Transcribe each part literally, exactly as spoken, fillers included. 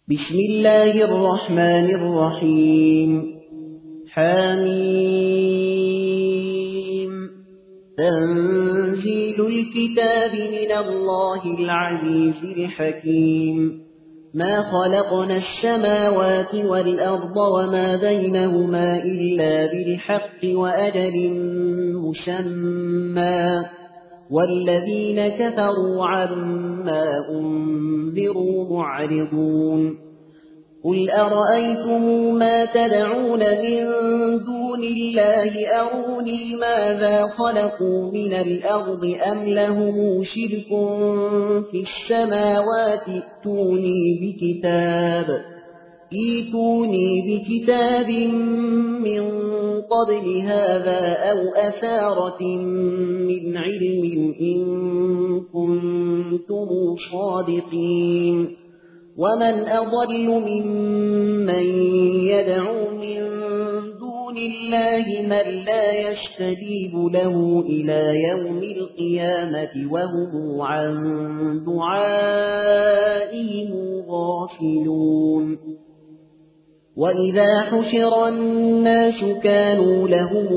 بسم الله الرحمن الرحيم. حميم. تنزيل الكتاب من الله العزيز الحكيم. ما خلقنا السماوات والأرض وما بينهما إلا بالحق وأجل مسمى، والذين كفروا عما أنذروا معرضون. قل أرأيتم ما تدعون من دون الله أروني ماذا خلقوا من الأرض أم لهم شرك في السماوات ائتوني بكتاب ائتوني بكتاب من قبل هذا أو أثارة من علم إن كنتم صادقين. ومن أضل ممن يدعو من دون الله من لا يستجيب له إلى يوم القيامة وهم عن دعائهم غافلون. وإذا حشر الناس كانوا لهم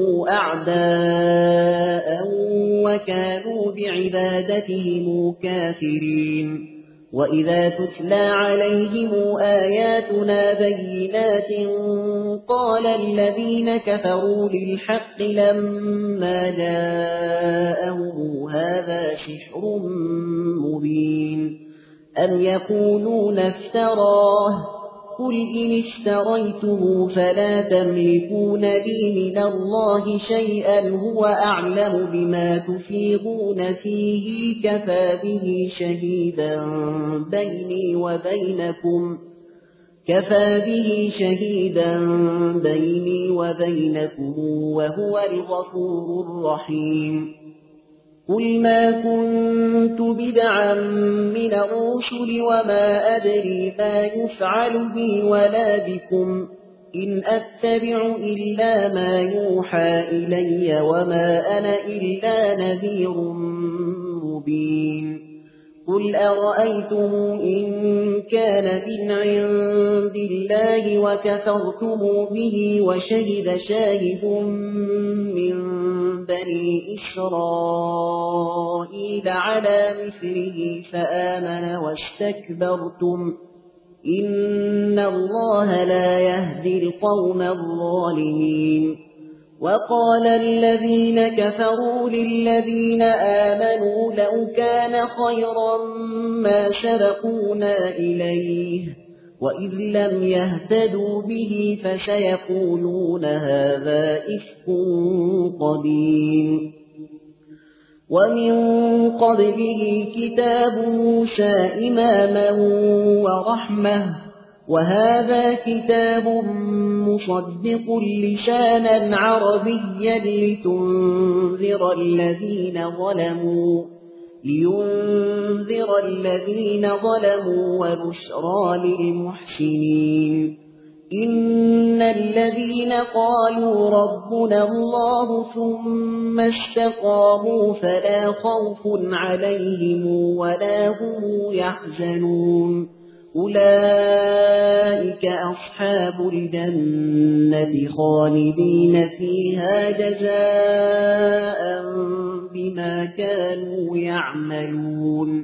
أعداء وكانوا بعبادتهم كافرين. وإذا تتلى عليهم آياتنا بينات قال الذين كفروا للحق لما جاءهم هذا سحر مبين أم يقولون افتراه قل إن اشتريته فلا تملكون لي من الله شيئا هو أعلم بما تفيضون فيه كفى به شهيدا بيني وبينكم كفى به شهيدا بيني وبينكم وهو الغفور الرحيم. قل ما كنت بدعا من الرسل وما أدري ما يفعل بي ولا بكم إن أتبع إلا ما يوحى إلي وما أنا إلا نذير مبين. قل أرأيتم إن كان من عند الله وكفرتم به وشهد شاهد من بني إسرائيل على مثله فآمن واستكبرتم إن الله لا يهدي القوم الظالمين. وقال الذين كفروا للذين آمنوا لو كان خيرا ما سبقونا إليه وإذ لم يهتدوا به فسيقولون هذا إفك قديم. ومن قبله كتاب موسى إماما ورحمة وهذا كتاب مصدق لسانا عربيا لتنذر الذين ظلموا لينذر الذين ظلموا وبشرى للمحسنين. إن الذين قالوا ربنا الله ثم استقاموا فلا خوف عليهم ولا هم يحزنون أولئك أصحاب الجنة خالدين فيها جزاء بما كانوا يعملون.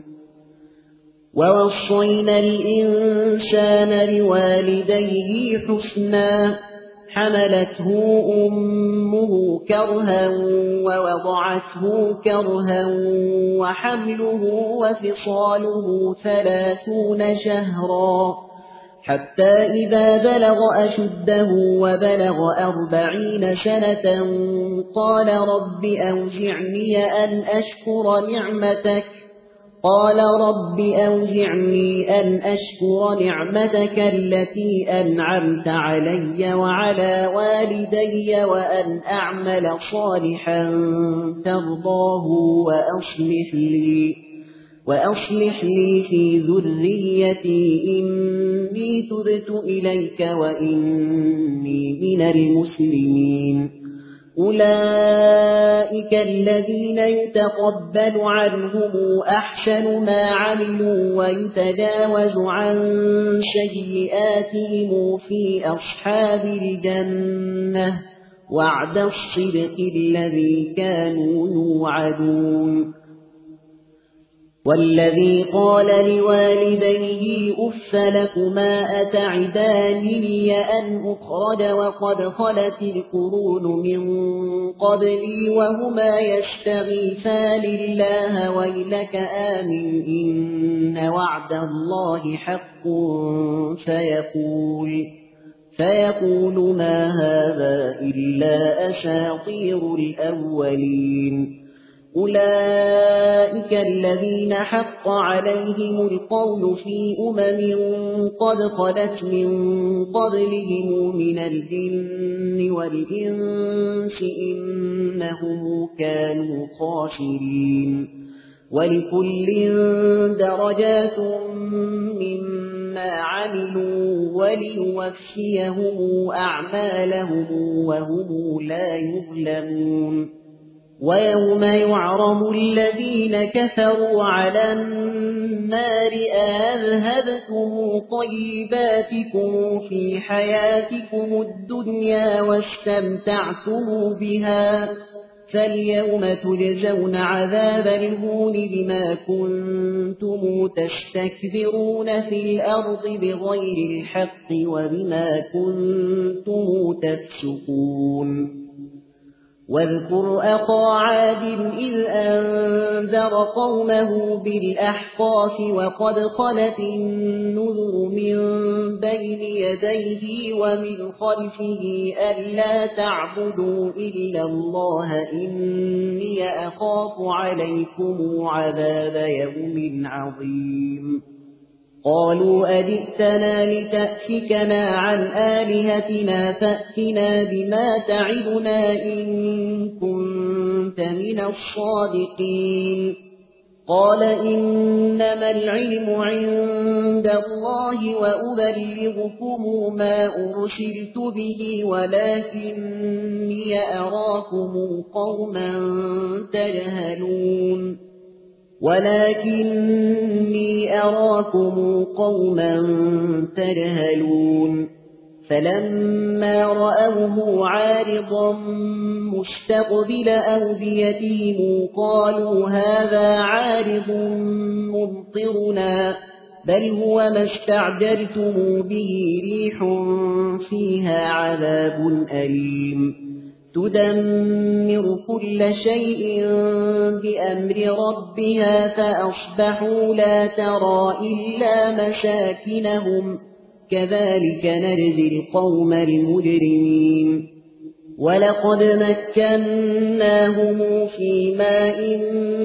ووصينا الإنسان لوالديه حسنا حملته أمه كرها ووضعته كرها وحمله وفصاله ثلاثون شهرا حتى إذا بلغ أشده وبلغ أربعين سنة قال رب أوزعني أن أشكر نعمتك قال رب أوزعني أن أشكر نعمتك التي أنعمت علي وعلى والدي وأن أعمل صالحا ترضاه وأصلح لي وأصلح لي في ذريتي إني تبت إليك وإني من المسلمين. أولئك الذين يتقبل عنهم أحسن ما عملوا ويتجاوز عن سيئاتهم في أصحاب الجنة وعد الصدق الذي كانوا يوعدون. والذي قال لوالديه أف لكما أتعدانني أن أخرج وقد خلت القرون من قبلي وهما يستغيثان الله ويلك آمن إن وعد الله حق فيقول فيقول ما هذا إلا أساطير الأولين. أولئك الذين حق عليهم القول في أمم قد خلت من قبلهم من الجن والإنس إنهم كانوا خاسرين. ولكل درجات مما عملوا وليوفيهم أعمالهم وهم لا يظلمون. ويوم يعرض الذين كفروا على النار أذهبتم طيباتكم في حياتكم الدنيا واستمتعتم بها فاليوم تجزون عذاب الهون بما كنتم تستكبرون في الأرض بغير الحق وبما كنتم تفسقون. واذكر أخا عاد إذ أنذر قومه بالأحقاف وقد خلت النذر من بين يديه ومن خلفه ألا تعبدوا إلا الله إني أخاف عليكم عذاب يوم عظيم. قالوا أجئتنا لتأفكنا عن آلهتنا فأتنا بما تعدنا إن كنت من الصادقين. قال إنما العلم عند الله وأبلغكم ما أرسلت به ولكني أراكم قوما تجهلون ولكني أراكم قوما تجهلون. فلما رأوه عارضا مستقبل أوديتهم قالوا هذا عارض ممطرنا بل هو ما استعجلتم به ريح فيها عذاب أليم تدمر كل شيء بأمر ربها فأصبحوا لا ترى إلا مساكنهم كذلك نجزي القوم المجرمين. ولقد مكناهم في ماء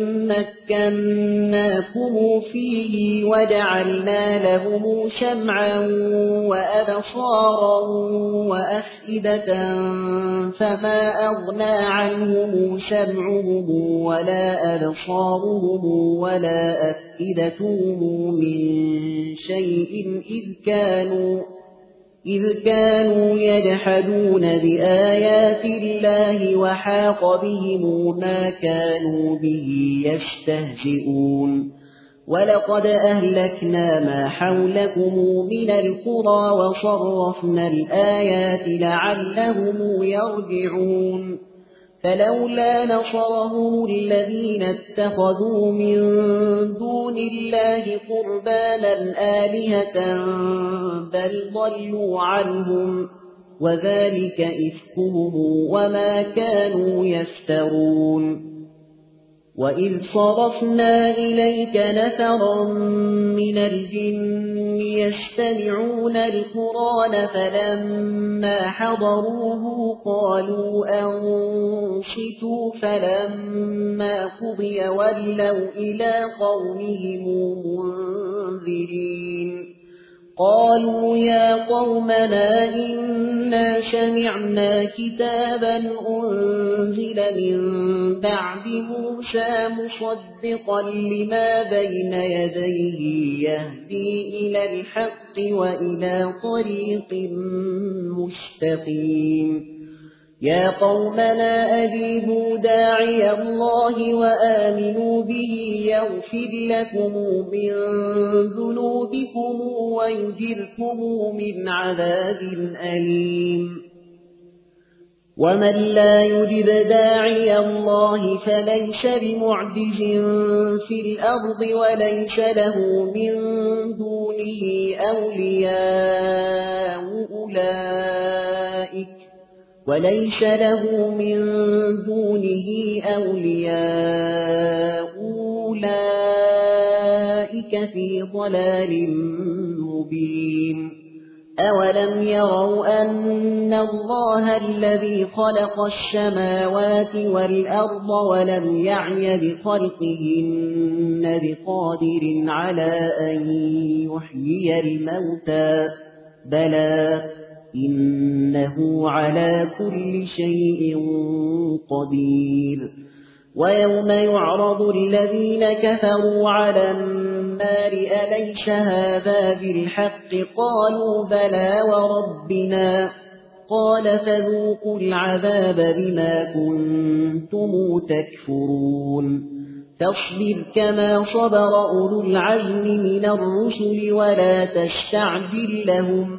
مكناكم فيه وجعلنا لهم سمعا وأبصارا وأفئدة فما أغنى عنهم سمعهم ولا أبصارهم ولا أفئدتهم من شيء إذ كانوا إذ كانوا يجحدون بآيات الله وحاق بهم ما كانوا به يستهزئون. ولقد أهلكنا ما حولكم من القرى وصرفنا الآيات لعلهم يرجعون. فلولا نصرهم الذين اتخذوا من دون الله قربانا آلهة بل ضلوا عنهم وذلك إفكهم وما كانوا يفترون. وإذ صرفنا إليك نفرا من الجن يستمعون القرآن فلما حضروه قالوا أنصتوا فلما قضي ولوا إلى قومهم منذرين. قالوا يا قومنا إنا سمعنا كتابا أنزل من بعد موسى مصدقا لما بين يديه يهدي إلى الحق وإلى طريق مستقيم. يا قومنا أجيبوا داعي الله وآمنوا به يغفر لكم من ذنوبكم ويجركم من عذاب أليم ومن لا يجب داعي الله فليس بمعجز في الأرض وليس له من دونه أولياء أولئك وليس له من دونه أولياء أولئك في ضلال مبين أولم يروا أن الله الذي خلق السماوات والأرض ولم يعي بخلقهن بقادر على أن يحيي الموتى بلى إنه على كل شيء قدير ويوم يعرض الذين كفروا على النار أليس هذا بالحق قالوا بلى وربنا قال فذوقوا العذاب بما كنتم تكفرون فاصبر كما صبر أولو العزم من الرسل ولا تستعجل لهم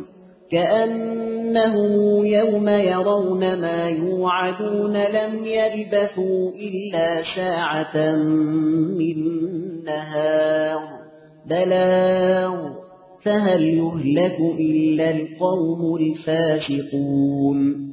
كأنهم يوم يرون ما يوعدون لم يلبثوا إلا ساعة من نهار بلاغ فهل يهلك إلا القوم الفاسقون